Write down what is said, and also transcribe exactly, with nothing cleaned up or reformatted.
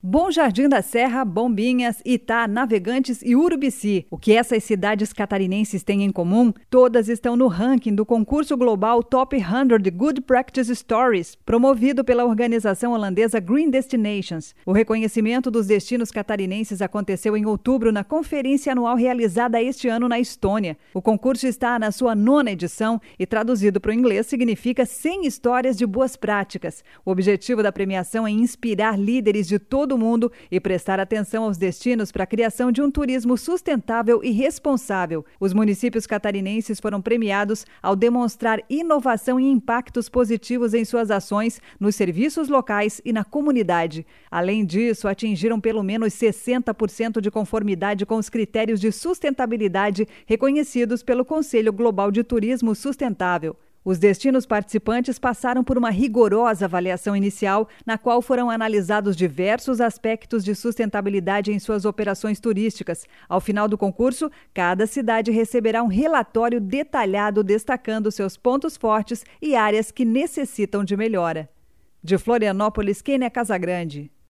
Bom Jardim da Serra, Bombinhas, Itá, Navegantes e Urubici. O que essas cidades catarinenses têm em comum? Todas estão no ranking do concurso global Top cem Good Practice Stories, promovido pela organização holandesa Green Destinations. O reconhecimento dos destinos catarinenses aconteceu em outubro na conferência anual realizada este ano na Estônia. O concurso está na sua nona edição e, traduzido para o inglês, significa cem histórias de boas práticas. O objetivo da premiação é inspirar líderes de todo do mundo e prestar atenção aos destinos para a criação de um turismo sustentável e responsável. Os municípios catarinenses foram premiados ao demonstrar inovação e impactos positivos em suas ações, nos serviços locais e na comunidade. Além disso, atingiram pelo menos sessenta por cento de conformidade com os critérios de sustentabilidade reconhecidos pelo Conselho Global de Turismo Sustentável. Os destinos participantes passaram por uma rigorosa avaliação inicial, na qual foram analisados diversos aspectos de sustentabilidade em suas operações turísticas. Ao final do concurso, cada cidade receberá um relatório detalhado destacando seus pontos fortes e áreas que necessitam de melhora. De Florianópolis, Kênia Casagrande.